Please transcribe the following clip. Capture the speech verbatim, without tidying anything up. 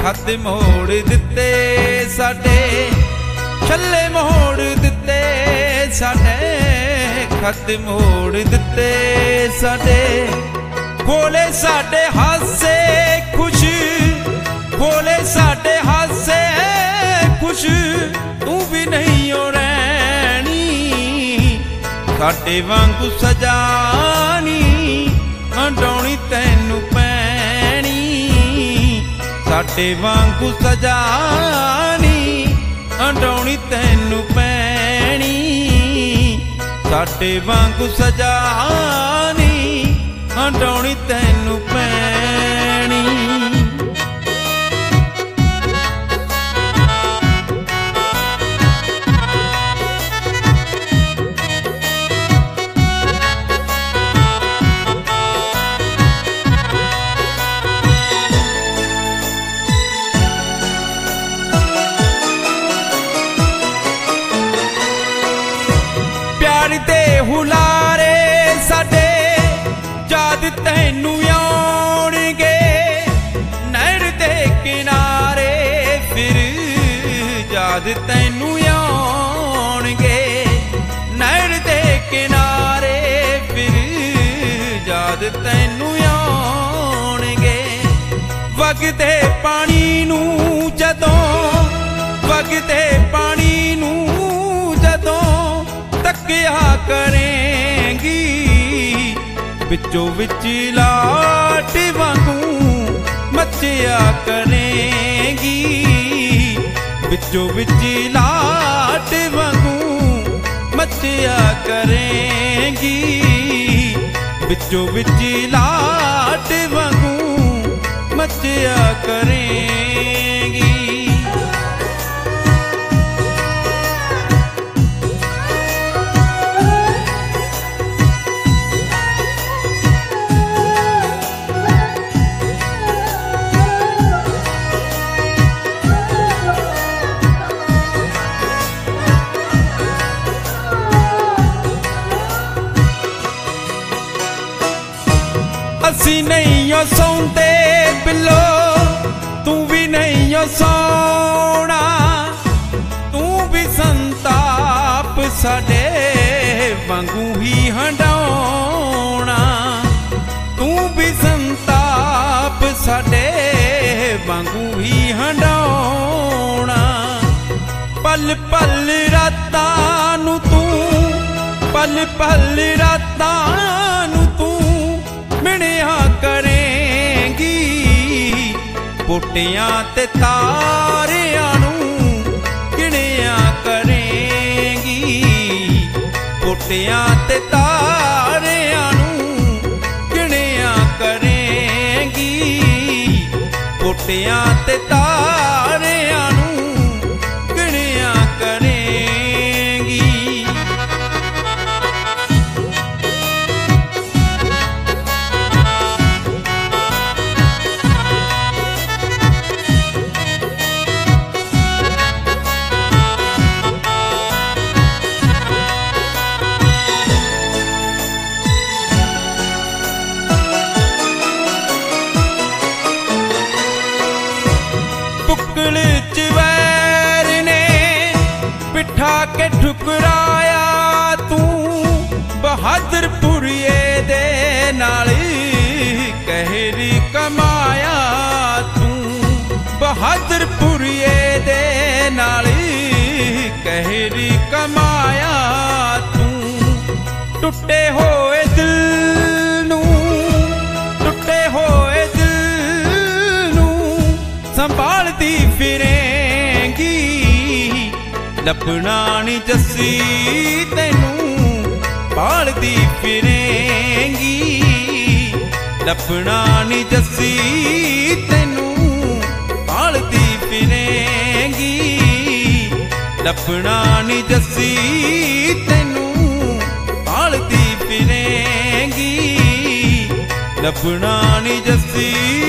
ਖੱਤ ਮੋੜ ਦਿੱਤੇ ਸਾਡੇ, ਛੱਲੇ ਮੋੜ ਦਿੱਤੇ ਸਾਡੇ, ਖੱਤ ਮੋੜ ਦਿੱਤੇ ਸਾਡੇ। ਖੋਲੇ ਸਾਡੇ ਹਾਸੇ ਖੁਸ਼, ਖੋਲੇ ਸਾਡੇ ਹਾਸੇ ਖੁਸ਼, ਤੂੰ ਵੀ ਨਹੀਂ ਓ ਰਹਿਣੀ ਸਾਡੇ ਵਾਂਗੂ ਸਜਾਨੀ, ਹੰਡਾਉਣੀ ਤੈਨੂੰ ਪੈਣੀ ਸਾਡੇ ਵਾਂਗੂ ਸਜਾਨੀ, ਹੰਡਾਉਣੀ ਤੈਨੂੰ ਪੈਣੀ ਸਾਡੇ ਵਾਂਗੂ ਸਜਾਨੀ, ਹੰਡਾਉਣੀ ਤੈਨੂੰ ਪੈਣੀ। ਪਿਆਰ ਦੇ ਹੁਲਾਰੇ ਸਾਡੇ ਜਦ ਤੈਨੂੰ ਆਉਣਗੇ, ਨਹਿਰ ਦੇ ਕਿਨਾਰੇ ਫਿਰ ਜਦ ਤੈਨੂੰ ਆਉਣਗੇ, ਨਹਿਰ ਦੇ ਕਿਨਾਰੇ ਫਿਰ ਜਦ ਤੈਨੂੰ ਆਉਣਗੇ। ਵਗਦੇ ਪਾਣੀ ਨੂੰ ਜਦੋਂ, ਵਗਦੇ ਪਾਣੀ ਨੂੰ ਜਦੋਂ ਤੱਕਿਆ ਕਰੇਂਗੀ, ਵਿੱਚੋਂ ਵਿੱਚ ਲਾਟ ਵਾਂਗੂ ਮੱਚਿਆ ਕਰੇਂਗੀ, ਵਿੱਚੋਂ ਵਿੱਚ ਲਾਟ ਵਾਂਗੂ ਮੱਚਿਆ ਕਰੇਂਗੀ, ਵਿੱਚੋਂ ਵਿੱਚ ਲਾਟ ਵਾਂਗੂ ਮੱਚਿਆ ਕਰੇਂਗੀ। ਅਸੀਂ ਨਹੀਂ ਓ ਸੌਂਦੇ ਬਿੱਲੋ, ਤੂੰ ਵੀ ਨਹੀਂ ਓ ਸੌਣਾ, ਤੂੰ ਵੀ ਸੰਤਾਪ ਸਾਡੇ ਵਾਂਗੂ ਹੀ ਹੰਡਾਉਣਾ, ਤੂੰ ਵੀ ਸੰਤਾਪ ਸਾਡੇ ਵਾਂਗੂ ਹੀ ਹੰਡਾਉਣਾ। ਪਲ ਪਲ ਰਾਤਾਂ ਨੂੰ ਤੂੰ, ਪਲ ਪਲ ਰਾਤਾਂ ਨੂੰ ਤੂੰ ਮਿਣਿਆ ਕਰੇਂਗੀ, ਬੂਟਿਆਂ ਤੇ ਤਾਰਿਆਂ ਨੂੰ ਗਿਣਿਆ ਕਰੇਂਗੀ, ਬੂਟਿਆਂ ਤੇ ਤਾਰਿਆਂ ਨੂੰ ਗਿਣਿਆ ਕਰੇਂਗੀ, ਬੂਟਿਆਂ ਤੇ ਤਾਰਿਆਂ ਨੂੰ ਗਿਣਿਆ ਕਰੇਂਗੀ। ਬੁੱਕਲ ਚ ਵੈਰ ਨੇ ਬਿਠਾ ਕੇ ਠੁਕਰਾਇਆ ਤੂੰ, ਬਹਾਦਰਪੁਰੀਏ ਦੇ ਨਾਲ ਕਹਿਰ ਕਮਾਇਆ ਤੂੰ, ਬਹਾਦਰਪੁਰੀਏ ਦੇ ਨਾਲ ਕਹਿਰ ਕਮਾਇਆ ਤੂੰ। ਟੁੱਟੇ ਹੋਏ ਦਿਲ ਨੂੰ, ਟੁੱਟੇ ਹੋਏ ਦਿਲ ਨੂੰ ਸੰਭਾਲਦੀ ਫਿਰੇਂਗੀ, ਲੱਭਣਾ ਨੀ ਜੱਸੀ ਤੈਨੂੰ ਭਾਲਦੀ ਫਿਰੇਂਗੀ, ਲੱਭਣਾ ਨੀ ਜੱਸੀ ਤੈਨੂੰ ਭਾਲਦੀ ਫਿਰੇਂਗੀ, ਲੱਭਣਾ ਨੀ ਜੱਸੀ ਤੈਨੂੰ ਭਾਲਦੀ ਫਿਰੇਂਗੀ, ਲੱਭਣਾ ਨੀ ਜੱਸੀ